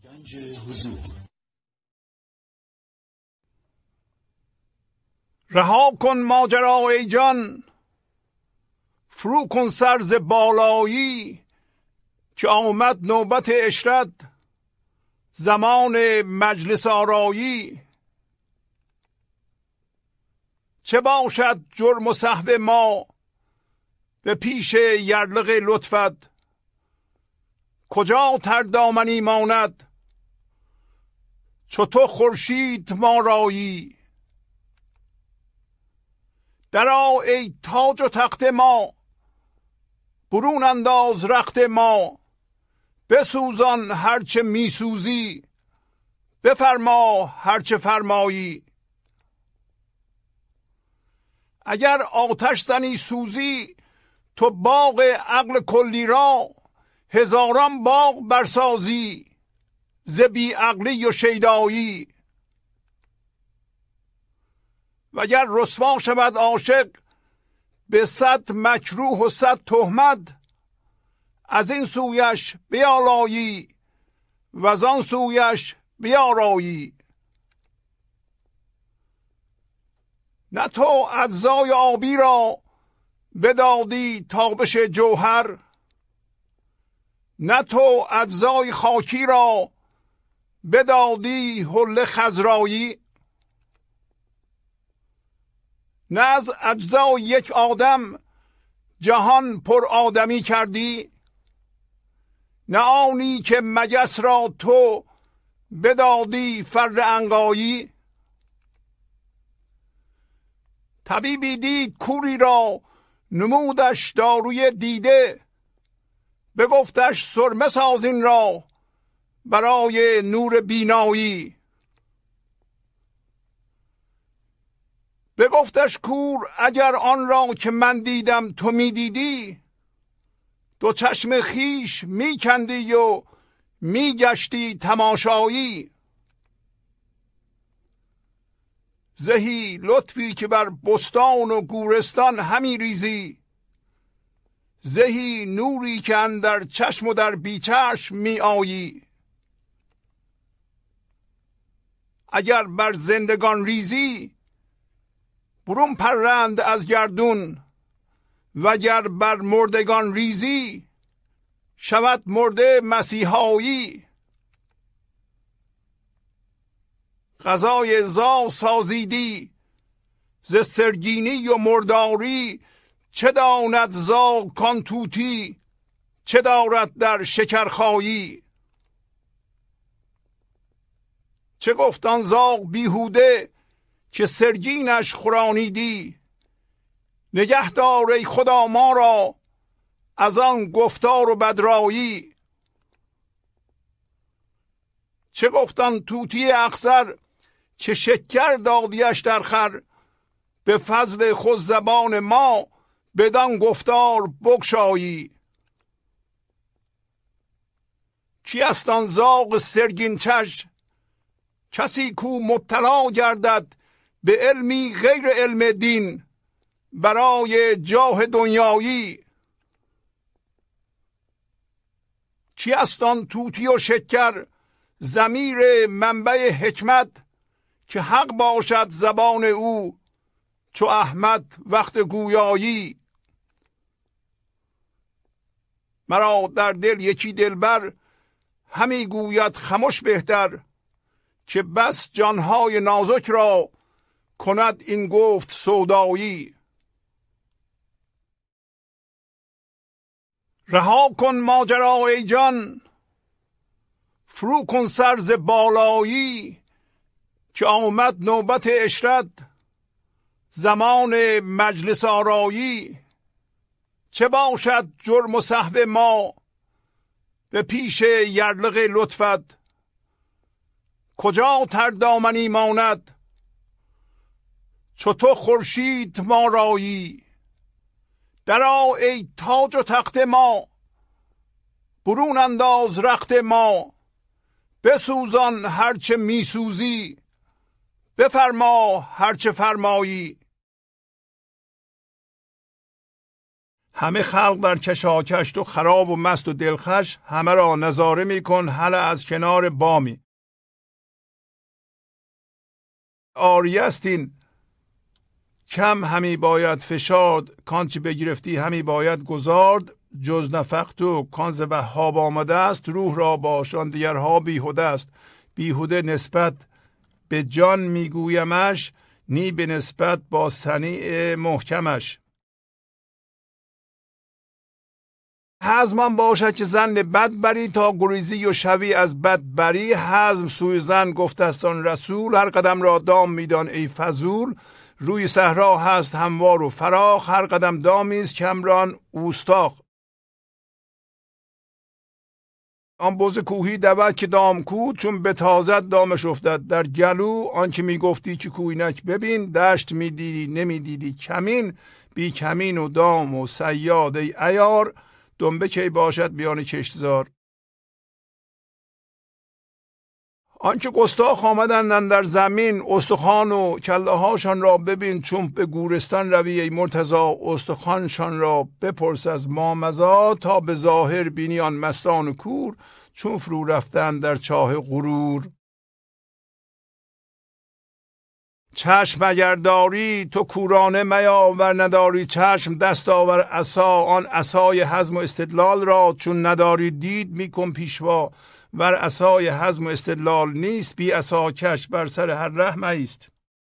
گنج حضور. رها کن ماجرا ای جان، فرو کن سر ز بالایی، که آمد نوبت عشرت زمان مجلس آرایی. چه باشد جرم و سهو ما به پیش یرلغ لطفت، کجا تر دامنی ماند چو تو خورشید ما رایی. درآ ای تاج و تخت ما، برون انداز رخت ما، بسوزان هرچه میسوزی، بفرما هرچه فرمایی. اگر آتش زنی سوزی تو باغ عقل کلی را، هزاران باغ برسازی ز بی عقلی و شیدایی. وگر رسوا شود عاشق به 100 مکروه و 100 تهمت، از این سویش بیالایی و آن سویش بیارایی. نه تو اجزای آبی را بدادی تابش جوهر، نه تو اجزای خاکی را بدادی حله خضرایی. نه از اجزای یک آدم جهان پر آدمی کردی، نه آنی که مگس را تو بدادی فر عنقایی. طبیبی دید کوری را نمودش داروی دیده، بگفتش سرمه ساز این را برای نور بینایی. بگفتش کور اگر آن را که من دیدم تو می دیدی، دو چشم خیش می کندی و می گشتی تماشایی. زهی لطفی که بر بستان و گورستان همی ریزی، زهی نوری که اندر چشم و در بی چشم می آیی. اگر بر زندگان ریزی برون پرند از گردون، وگر بر مردگان ریزی شود مرده مسیحایی. غذای زاغ سازیدی ز سرگینی و مرداری، چه داند زاغ کان طوطی چه دارد در شکرخایی. چه گفت آن زاغ بیهوده که سرگینش خورانیدی، نگه دار ای خدا ما را از آن گفتار و بدرایی. چه گفت آن طوطی اخضر که شکر دادیش در خور، به فضل خود زبان ما بدان گفتار بگشایی. کی است آن زاغ سرگین چشم کسی کو مبتلا گردد به علمی غیر علم دین برای جاه دنیایی. کی است آن طوطی و شکر ضمیر منبع حکمت، که حق باشد زبان او چو احمد وقت گویایی. مرا در دل یکی دلبر همی گوید خمش بهتر، که بس جانهای نازک را کند این گفت سودایی. رها کن ماجرا ای جان، فرو کن سر ز بالایی، که آمد نوبت عشرت زمان مجلس آرایی. چه باشد جرم و سهو ما به پیش یرلغ لطفت، کجا تر دامنی ماند چو تو خورشید ما رایی. درآ ای تاج و تخت ما، برون انداز رخت ما، بسوزان هرچه میسوزی، بفرما هرچه فرمایی. همه خلق در کشاکش، تو خراب و مست و دلخوش، همه را نظاره میکن هله از کنار بامی. آریستین کم همی باید فشارد، کانچه بگرفتی همی باید گذارد. جز نفختو کانز وهاب آمده است، روح را باشان دیگرها بیهوده است. بیهوده نسبت به جان میگویمش، نی به نسبت با صنیع محکمش. حزمان باشد که زن بد بری، تا گریزی و شوی از بد بری. حزم سوی زن گفتستان رسول، هر قدم را دام میدان ای فضول. روی صحرا هست هموار و فراخ، هر قدم دامیست کمران اوستاخ. آن بز کوهی دود که دام کو، چون به تازد دامش افتد در گلو. آنکه میگفتی که کوینک ببین، دشت میدیدی نمیدیدی کمین. بی کمین و دام و صیاد ای عیار، دنبه کی باشد بیان کشتزار. آنچه گستاخ آمدن در زمین، استخوان و کله هاشان را ببین. چون به گورستان روی ای مرتضا، استخوانشان را بپرس از مامضا. تا به ظاهر بینی آن مستان و کور، چون فرو رفتن در چاه غرور. چشم اگر داری تو کورانه میاور، نداری چشم دست آور عصا. آن عصای حزم و استدلال را، چون نداری دید میکن پیشوا. ور عصای حزم و استدلال نیست، بی عصا کش بر سر هر ره مایست.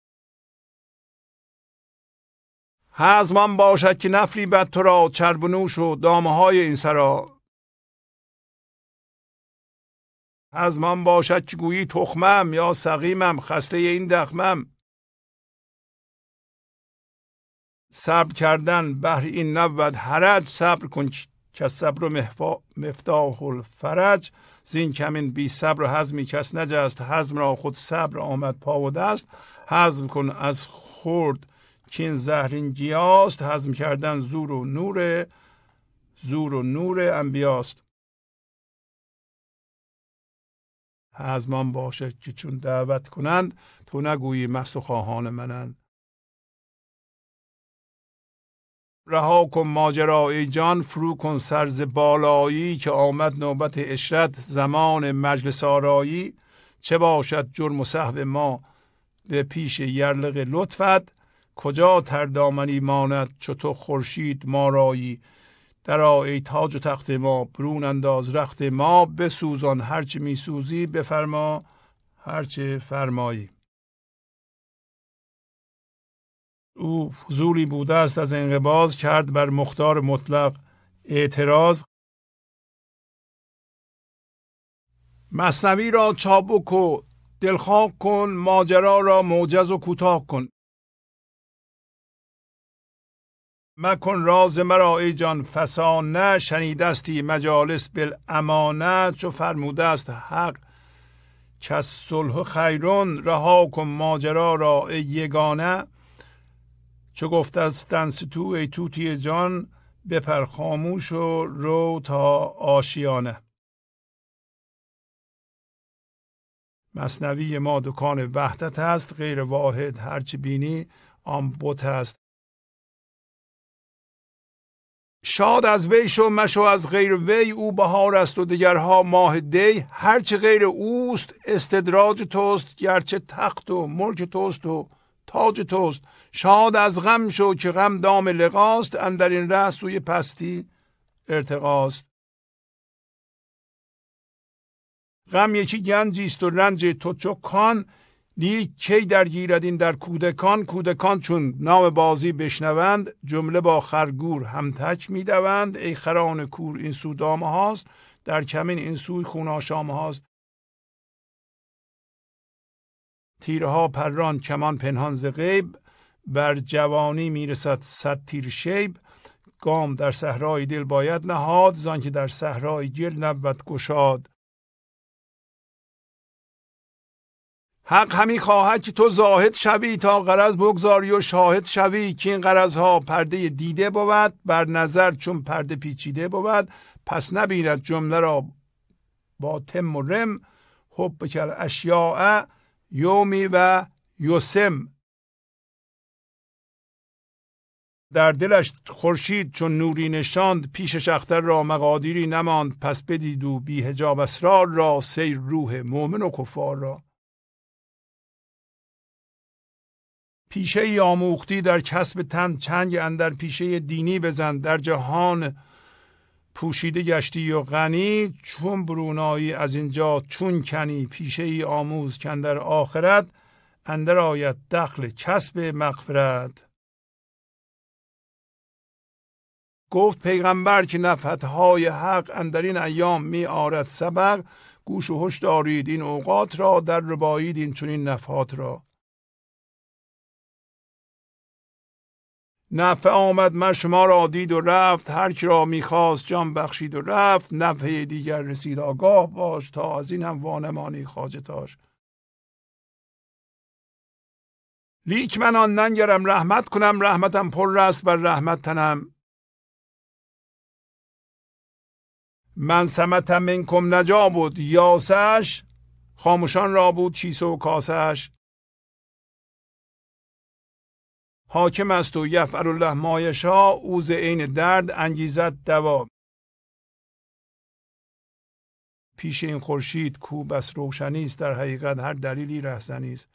حزم باشد که نفری بد تو را، چرب و نوش و دامه های این سرا. حزم باشد که گویی تخمم، یا سقیمم خسته این دخمم. صبر کردن بهر این نبود حرج، صبر کن که صبر و مفتاح الفرج. زین کمین بی صبر و حزمی کس نجست، حزم را خود صبر آمد پا و دست. حزم کن از خورد چین زهرین گیاست، حزم کردن زور و نور انبیاست. حزمان باشد که چون دعوت کنند، تو نگویی مست و خواهان منند. رها کن ماجرا ای جان، فرو کن سرز بالایی. که آمد نوبت عشرت زمان مجلس آرایی. چه باشد جرم و سهو ما به پیش یرلغ لطفت، کجا تردامنی ماند چو تو خورشید ما رایی. درآ ای تاج و تخت ما، برون انداز رخت ما. بسوزان هرچه میسوزی، بفرما هرچه فرمایی. او فضولی بوده است از انقباض، کرد بر مختار مطلق اعتراض. مثنوی را چابک و دلخواه کن، ماجرا را موجز و کوتاه کن. مکن راز مرا ای جان فسانه، شنیدستی مجالس بالامانه. چو فرموده است حق کز صلح خیرون، رها کن ماجرا را ای یگانه. چو گفتستن ستو ای طوطی جان، بپر خاموش و رو تا آشیانه. مثنوی ما دکان وحدت است، غیر واحد هرچی بینی آن بت است. شاد از وی شو مشو از غیر وی، او بهار است و دگرها ماه دی. هرچه غیر اوست استدراج توست، گرچه تخت و ملک توست و تاج توست. شاد از غم شو که غم دام لقاست، اندر این ره سوی پستی ارتقاست. غم یکی گنجیست و رنج تو چو کان، لیک کی درگیرد این در کودکان. کودکان چون نام بازی بشنوند، جمله با خرگور همتک میدوند. ای خران کور این سو دامه هاست، در کمین این سوی خون آشامه هاست. تیرها پران کمان پنهان ز غیب، بر جوانی میرسد 100 تیر شیب. گام در صحرای دل باید نهاد، زان که در صحرای گل نبود گشاد. حق همی خواهد که تو زاهد شوی، تا غرض بگذاری و شاهد شوی. که این غرضها پرده دیده بود، بر نظر چون پرده پیچیده بود. پس نبیند جمله را با تم و رم، حب کل اشیاء یومی و یسم. در دلش خورشید چون نوری نشاند، پیشش اختر را مقادیری نماند. پس بدید و بی حجاب اسرار را، سیر روح مؤمن و کفار را. پیشه ای آموختی در کسب تن، چنگ اندر پیشه دینی بزن. در جهان پوشیده گشتی و غنی، چون برونایی از اینجا چون کنی. پیشه ای آموز که اندر آخرت، اندر آید دخل کسب مغفرت. گفت پیغمبر که نفحت‌های حق اندر این ایام می آرد سبق. گوش و هش دارید این اوقات را، در ربایید این چنین نفحات را. نفع آمد مر شما را دید و رفت، هر کی را میخواست جان بخشید و رفت. نفع دیگر رسید آگاه باش، تا از این هم وانمانی خواجه تاش. لیک من آن ننگرم رحمت کنم، رحمتم پر است بر رحمت تنم. من سمتم منکم نجا بود یاسش، خاموشان را بود کیسه و کاسش. حاکم است و یفعل الله ما یشاء، او ز عین درد انگیزد دوا. پیش این خورشید کو بس روشنی است، در حقیقت هر دلیلی رهزنی است.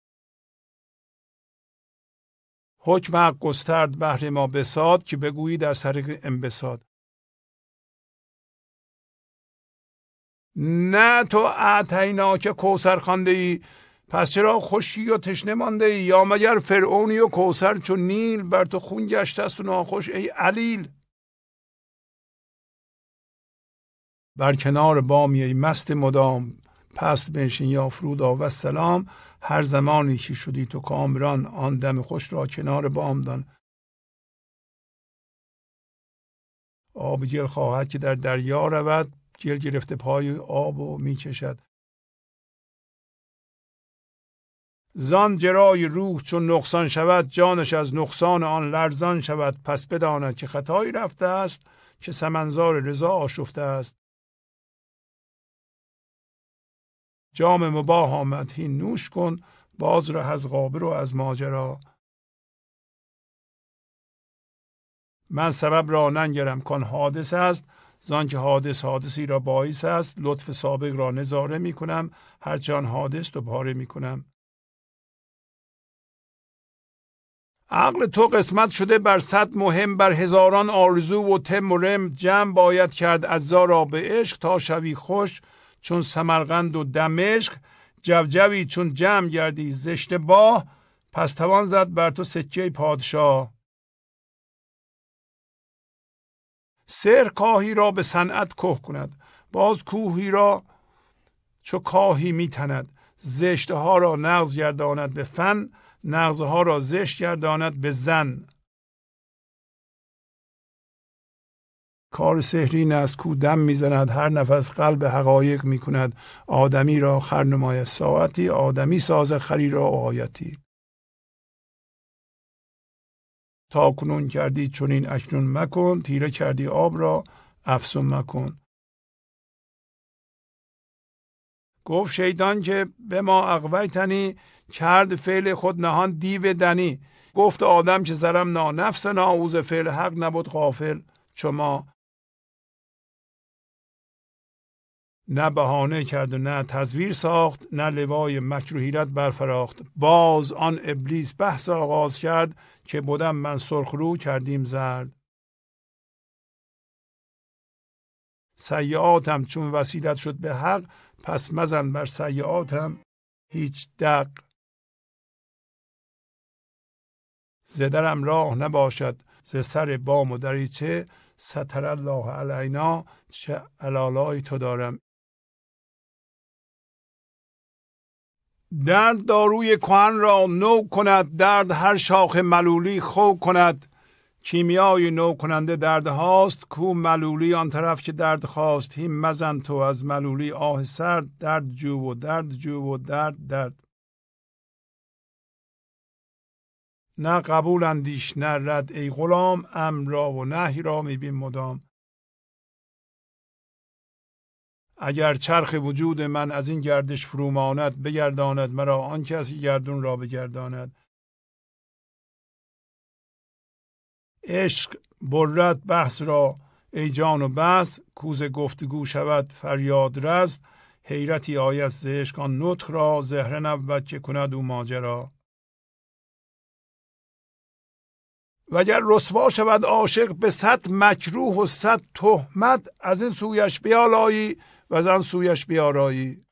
حکم حق گسترد بهر ما بساط، که بگویید از طریق انبساط. نه تو اعطینا که کوثر خوانده ای، پس چرا خشکی و تشنه مانده ای؟ یا مگر فرعونی و کوثر چون نیل، بر تو خون گشته است و ناخوش ای علیل. بر کنار بامی ای مست مدام، پست بنشین یا فرودا و سلام. هر زمانی که شدی تو کامران، آن دم خوش را کنار بام دان. آب گل خواهد که در دریا رود، گل گرفته پای آب و می کشد. زان جرای روح چون نقصان شود، جانش از نقصان آن لرزان شود. پس بداند که خطایی رفته است، که سمنزار رضا آشفته است. جام مباح آمد هین نوش کن، باز را از غابر و از ماجرا. من سبب را ننگرم کان حادث است، زان که حادث حادثی را باعث است. لطف سابق را نظاره می کنم، هرچان حادث دوباره می کنم. عقل تو قسمت شده بر صد مهم، بر هزاران آرزو و تم و رم. جمع باید کرد اجزا را به عشق، تا شوی خوش چون سمرقند و دمشق. جوجوی چون جمع گردی ز اشتباه، پس توان زد بر تو سکه پادشاه. سحر کاهی را به صنعت که کند، باز کوهی را چو کاهی می تند. زشته ها را نغز گرداند به فن، نغزها را زشت گرداند به زن. کار سحری این است کو دم میزند، هر نفس قلب حقایق می کند. آدمی را خر نماید ساعتی، آدمی ساز خری را آیتی. تا کنون کردی چنین اکنون مکن، تیره کردی آب را افسون مکن. گفت شیطان که به ما اغویتنی، کرد فعل خود نهان دیو دنی. گفت آدم که زرم نا نفس نا، او ز فعل حق نبود غافل چو ما. نه بهانه کرد و نه تزویر ساخت، نه لوای مکر و حیلت برفراخت. باز آن ابلیس بحث آغاز کرد، که بودم من سرخ رو کردیم زرد. سیئاتم چون وسیلت شد به حق، پس مزن بر سیئاتم هیچ دق. زدرم راه نباشد ز سر بام و دریچه، ستر الله علینا چه علالای تو دارم. درد داروی کهن را نو کند، درد هر شاخ ملولی خو کند. کیمیای نو کننده درد هاست، کو ملولی آن طرف که درد خواست. هین مزن تو از ملولی آه سرد، درد جو و درد جو و درد. نه قبول اندیش نه رد ای غلام، امر را و نهی را میبین مدام. اگر چرخ وجود من از این گردش فروماند، بگرداند مرا آن کسی گردون را بگرداند. عشق برد بحث را ای جان و بس، کوز گفتگو شود فریاد رست. حیرتی آید ز عشق آن نطق را، زهره نبود که کند او ماجرا. وگر رسوا شود عاشق به 100 مکروه و 100 تهمت، از این سویش بیالایی و از آن سویش بیارایی.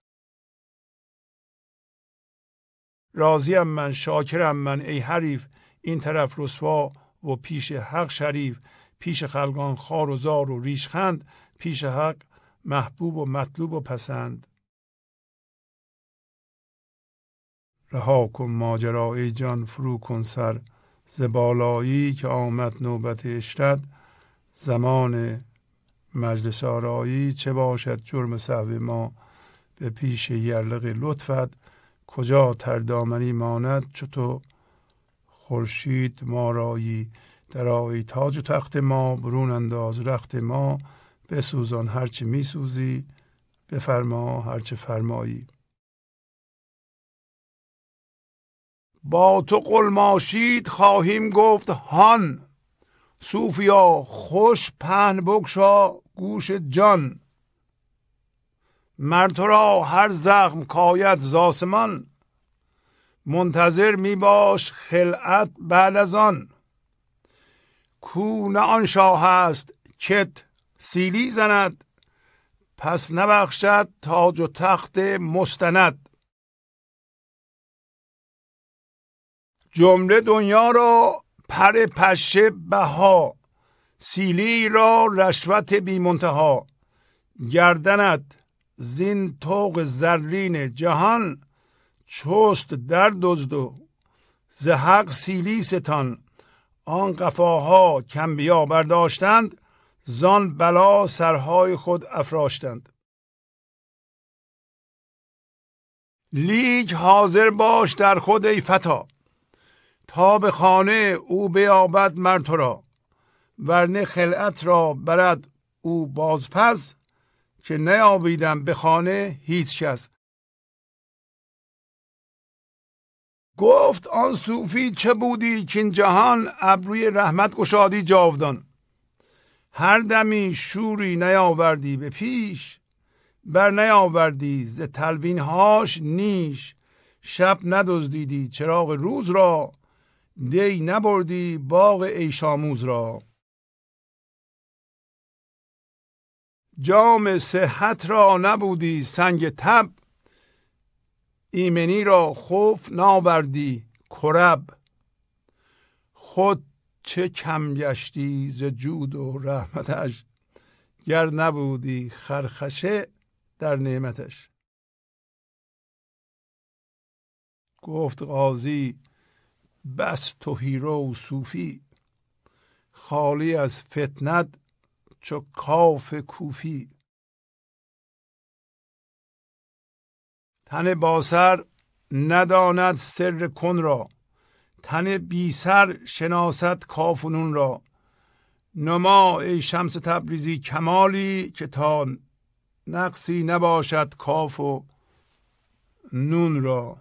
راضیم من شاکرم من ای حریف، این طرف رسوا و پیش حق شریف. پیش خلقان خوار و زار و ریشخند، پیش حق محبوب و مطلوب و پسند. رها کن ماجرا ای جان فرو کن سر، ز بالایی که آمد نوبت عشرت. زمان مجلس آرایی، چه باشد جرم سهو ما به پیش یرلغ لطفت. کجا تر دامنی ماند چو تو خورشید ما رایی. در آی تاج و تخت ما، برون انداز رخت ما. بسوزان هرچه می سوزی، بفرما هرچه فرمایی. با تو قلماشید خواهیم گفت هان، صوفیا خوش پهن بگشا گوش جان. مر تو را هر زخم کاید ز آسمان، منتظر می باش خلعت بعد از آن. کو نه آن شاه است کت سیلی زند، پس نبخشد تاج و تخت مستند. جمله دنیا را پر پشه بها، سیلی را رشوت بی منتها. گردنت زین طوق زرین جهان، چست در دزد و ز حق سیلی ستان. آن قفاها کانبیا برداشتند، زان بلا سرهای خود افراشتند. لیک حاضر باش در خود ای فتا، تا به خانه او بیابد مر تو را. ورنه خلعت را برد او بازپس، که نیابیدم به خانه هیچ کس. گفت آن صوفی چه بودی که این جهان، ابروی رحمت گشادی جاودان. هر دمی شوری نیاوردی به پیش، بر نیاوردی ز تلوین هاش نیش. شب ندزدیدی چراغ روز را، دی نبردی باغ عیش آموز را. جام صحت را نبودی سنگ تب، ایمنی را خوف ناوردی کرب. خود چه کم گشتی ز جود و رحمتش، گر نبودی خرخشه در نعمتش. گفت قاضی بس تهی رو صوفی، خالی از فتنت چو کاف کوفی. تن با سر نداند سر کن را، تن بی سر شناسد کاف و نون را. نما ای شمس تبریزی کمالی، که تا نقصی نباشد کاف و نون را.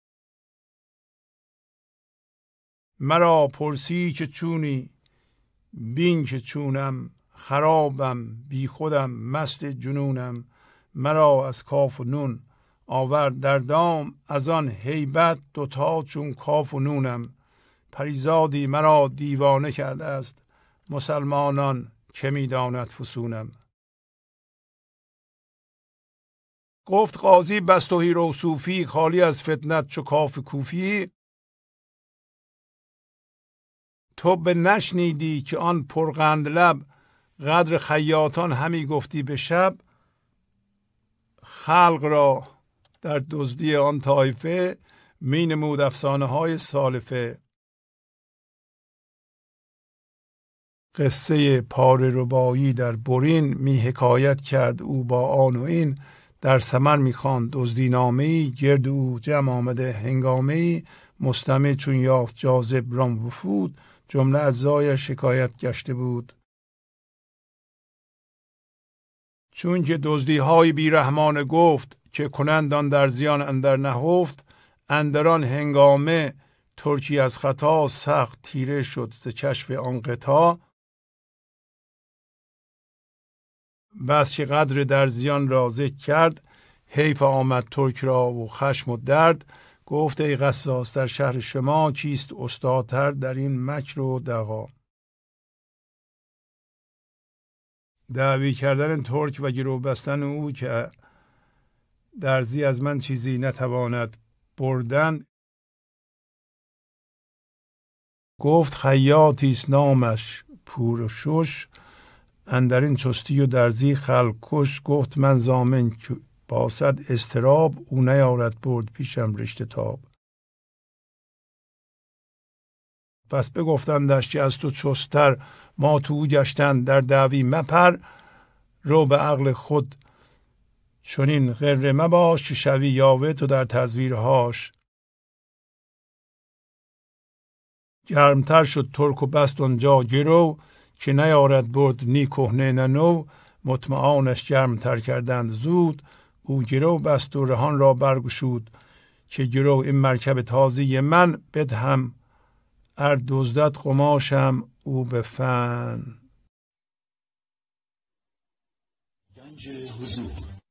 مرا پرسی که چونی، بین که چونم. خرابم بی خودم مست جنونم. مرا از کاف و نون آورد در دام، از آن هیبت دوتا چون کاف و نونم. پریزادی مرا دیوانه کرده است، مسلمانان که می داند فسونم. گفت قاضی بس تهی رو صوفی، خالی از فتنت چو کاف کوفی. تو به نشنیدی که آن پرقند لب، قدر خیاطان همی گفتی به شب. خلق را در دزدی آن طایفه، می نمود افسانه های سالفه. قصه پاره ربایی در برین، می حکایت کرد او با آن و این. در سمر می خواند دزدی نامه‌ای، گرد او جمع آمده هنگامه‌ای. مستمع چون یافت جاذب رام وفود، جمله اجزای شکایت گشته بود. چون که دزدی های بی رحمان گفت، که کنند آن در زیان اندر نهفت. اندران هنگامه ترکی از خطا سخت تیره شد ز چشم آن قطاع. بس که قدر درزیان را ذکر کرد حیف آمد ترک را و خشم و درد. گفت ای قصاص در شهر شما چیست استادتر در این مکر و دغا. دعوی کردن ترک و گرو بستن او که درزی از من چیزی نتواند بردن. گفت خیاطی است نامش پور و شش اندر این چستی و درزی خلق کش. گفت من ضامن که با صد اضطراب او نیارد برد پیشم رشته تاب. پس بگفتندش که از تو چستر ما تو گشتن در دعوی مپر. رو به عقل خود چنین غره مباش که شوی یاوه تو در تزویرهاش. گرمتر شد ترک و بست آنجا گرو که نیارد برد نی کهنه نه نو. مطمعانش گرمتر کردند زود او گرو بست و رهان را برگشود. که گرو این مرکب تازی من بدهم ار دزدد قماشم او به فن.